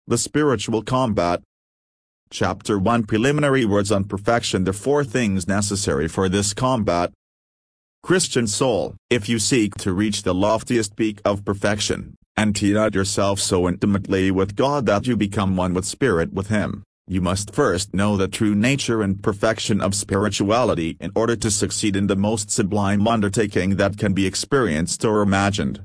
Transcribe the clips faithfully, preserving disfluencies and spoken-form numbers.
The Spiritual Combat. Chapter one Preliminary Words on Perfection. The four things necessary for this combat. Christian soul, if you seek to reach the loftiest peak of perfection, and to unite yourself so intimately with God that you become one with Spirit with Him, you must first know the true nature and perfection of spirituality in order to succeed in the most sublime undertaking that can be experienced or imagined.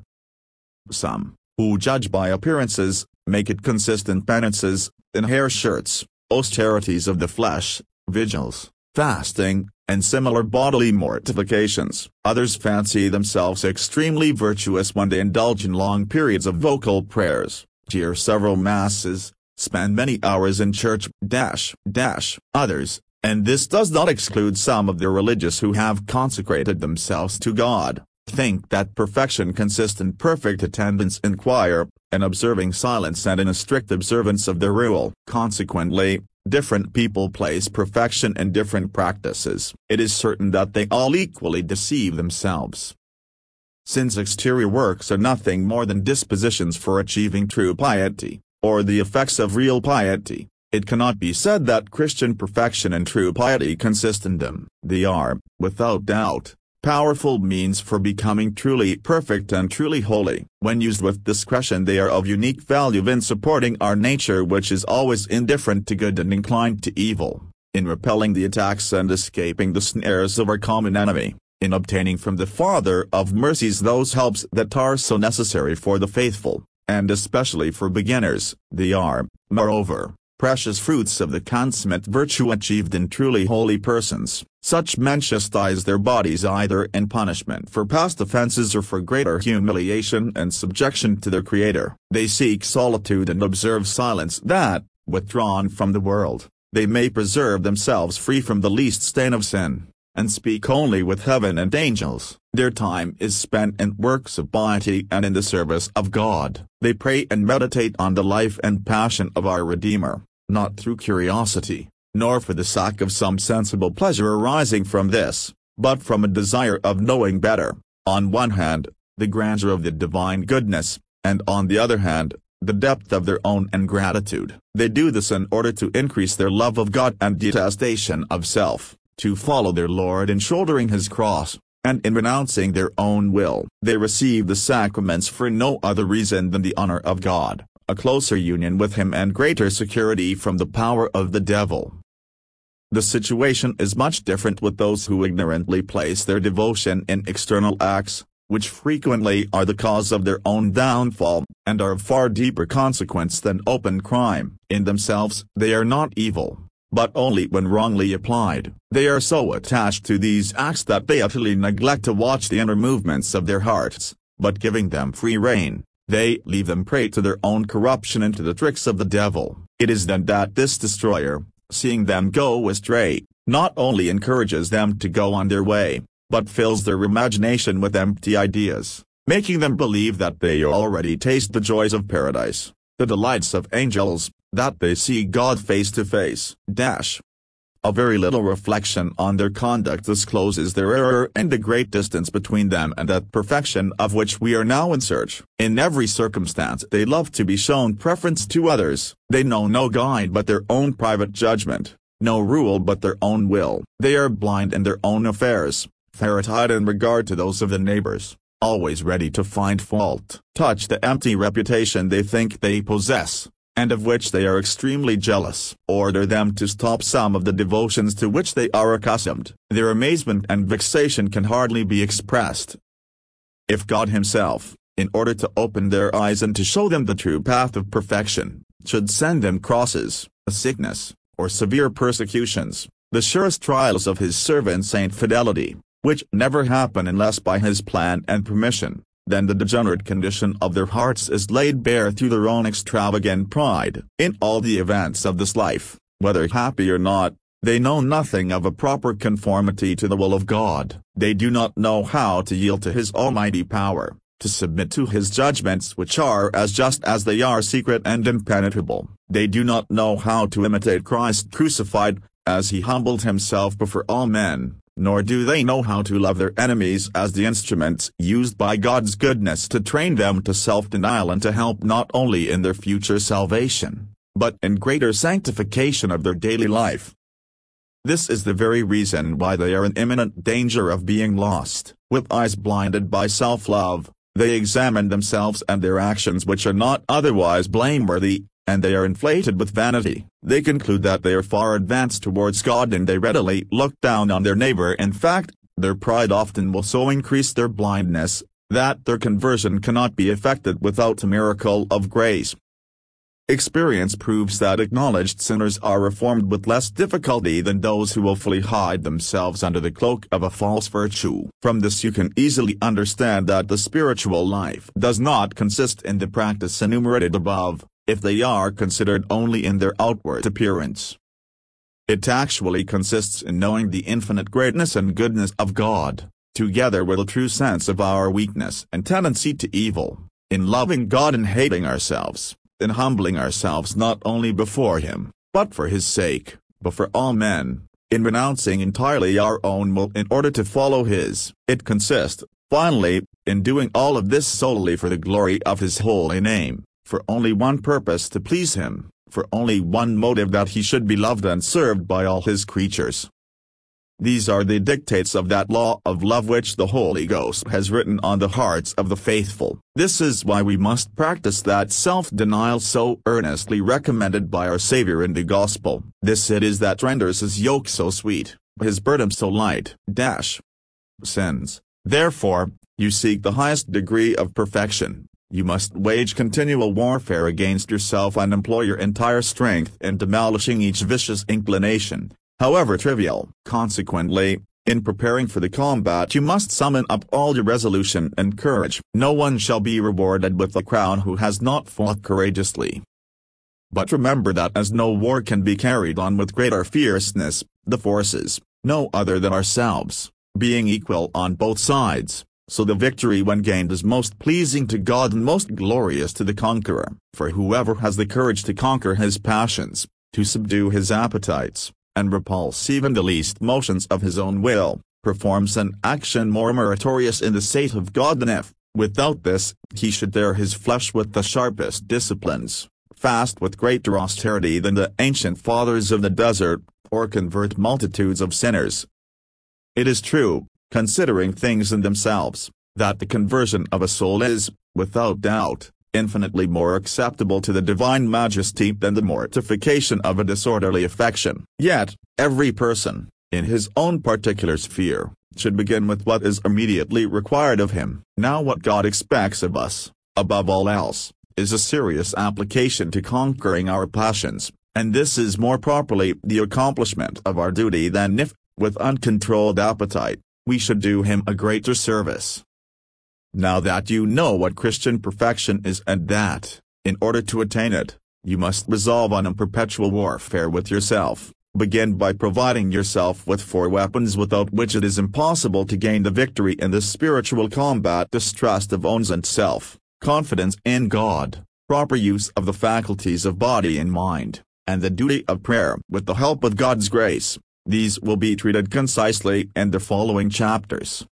Some, who judge by appearances, make it consistent penances, in hair shirts, austerities of the flesh, vigils, fasting, and similar bodily mortifications. Others fancy themselves extremely virtuous when they indulge in long periods of vocal prayers, hear several masses, spend many hours in church, dash, dash. Others, and this does not exclude some of the religious who have consecrated themselves to God, think that perfection consists in perfect attendance in choir, and observing silence and in a strict observance of the rule. Consequently, different people place perfection in different practices. It is certain that they all equally deceive themselves. Since exterior works are nothing more than dispositions for achieving true piety, or the effects of real piety, it cannot be said that Christian perfection and true piety consist in them. They are, without doubt, powerful means for becoming truly perfect and truly holy. When used with discretion, they are of unique value in supporting our nature, which is always indifferent to good and inclined to evil, in repelling the attacks and escaping the snares of our common enemy, in obtaining from the Father of mercies those helps that are so necessary for the faithful, and especially for beginners. They are, moreover, precious fruits of the consummate virtue achieved in truly holy persons. Such men chastise their bodies either in punishment for past offenses or for greater humiliation and subjection to their Creator. They seek solitude and observe silence that, withdrawn from the world, they may preserve themselves free from the least stain of sin, and speak only with heaven and angels. Their time is spent in works of piety and in the service of God. They pray and meditate on the life and passion of our Redeemer, not through curiosity, nor for the sake of some sensible pleasure arising from this, but from a desire of knowing better, on one hand, the grandeur of the divine goodness, and on the other hand, the depth of their own ingratitude. They do this in order to increase their love of God and detestation of self, to follow their Lord in shouldering His cross, and in renouncing their own will. They receive the sacraments for no other reason than the honor of God, a closer union with Him and greater security from the power of the devil. The situation is much different with those who ignorantly place their devotion in external acts, which frequently are the cause of their own downfall, and are of far deeper consequence than open crime. In themselves they are not evil, but only when wrongly applied. They are so attached to these acts that they utterly neglect to watch the inner movements of their hearts, but giving them free rein, they leave them prey to their own corruption and to the tricks of the devil. It is then that this destroyer, seeing them go astray, not only encourages them to go on their way, but fills their imagination with empty ideas, making them believe that they already taste the joys of paradise, the delights of angels, that they see God face to face. Dash. A very little reflection on their conduct discloses their error and the great distance between them and that perfection of which we are now in search. In every circumstance they love to be shown preference to others. They know no guide but their own private judgment, no rule but their own will. They are blind in their own affairs, ferret-eyed in regard to those of the neighbors, always ready to find fault. Touch the empty reputation they think they possess, and of which they are extremely jealous. Order them to stop some of the devotions to which they are accustomed. Their amazement and vexation can hardly be expressed. If God Himself, in order to open their eyes and to show them the true path of perfection, should send them crosses, a sickness, or severe persecutions, the surest trials of His servant Saint Fidelity, which never happen unless by His plan and permission, then the degenerate condition of their hearts is laid bare through their own extravagant pride. In all the events of this life, whether happy or not, they know nothing of a proper conformity to the will of God. They do not know how to yield to His almighty power, to submit to His judgments which are as just as they are secret and impenetrable. They do not know how to imitate Christ crucified, as He humbled Himself before all men, nor do they know how to love their enemies as the instruments used by God's goodness to train them to self-denial and to help not only in their future salvation, but in greater sanctification of their daily life. This is the very reason why they are in imminent danger of being lost. With eyes blinded by self-love, they examine themselves and their actions which are not otherwise blameworthy, and they are inflated with vanity. They conclude that they are far advanced towards God, and they readily look down on their neighbor. In fact, their pride often will so increase their blindness, that their conversion cannot be effected without a miracle of grace. Experience proves that acknowledged sinners are reformed with less difficulty than those who willfully hide themselves under the cloak of a false virtue. From this you can easily understand that the spiritual life does not consist in the practice enumerated above, if they are considered only in their outward appearance. It actually consists in knowing the infinite greatness and goodness of God, together with a true sense of our weakness and tendency to evil, in loving God and hating ourselves, in humbling ourselves not only before Him, but for His sake, but for all men, in renouncing entirely our own will in order to follow His. It consists, finally, in doing all of this solely for the glory of His holy name, for only one purpose, to please Him, for only one motive, that He should be loved and served by all His creatures. These are the dictates of that law of love which the Holy Ghost has written on the hearts of the faithful. This is why we must practice that self-denial so earnestly recommended by our Savior in the Gospel. This it is that renders His yoke so sweet, His burden so light. Dash. Sins. Therefore, you seek the highest degree of perfection. You must wage continual warfare against yourself and employ your entire strength in demolishing each vicious inclination, however trivial. Consequently, in preparing for the combat you must summon up all your resolution and courage. No one shall be rewarded with a crown who has not fought courageously. But remember that as no war can be carried on with greater fierceness, the forces, no other than ourselves, being equal on both sides, so the victory when gained is most pleasing to God and most glorious to the conqueror. For whoever has the courage to conquer his passions, to subdue his appetites, and repulse even the least motions of his own will, performs an action more meritorious in the sight of God than if, without this, he should dare his flesh with the sharpest disciplines, fast with greater austerity than the ancient fathers of the desert, or convert multitudes of sinners. It is true, considering things in themselves, that the conversion of a soul is, without doubt, infinitely more acceptable to the divine majesty than the mortification of a disorderly affection. Yet, every person, in his own particular sphere, should begin with what is immediately required of him. Now what God expects of us, above all else, is a serious application to conquering our passions, and this is more properly the accomplishment of our duty than if, with uncontrolled appetite, we should do Him a greater service. Now that you know what Christian perfection is, and that, in order to attain it, you must resolve on a perpetual warfare with yourself, begin by providing yourself with four weapons without which it is impossible to gain the victory in this spiritual combat: distrust of owns and self, confidence in God, proper use of the faculties of body and mind, and the duty of prayer with the help of God's grace. These will be treated concisely in the following chapters.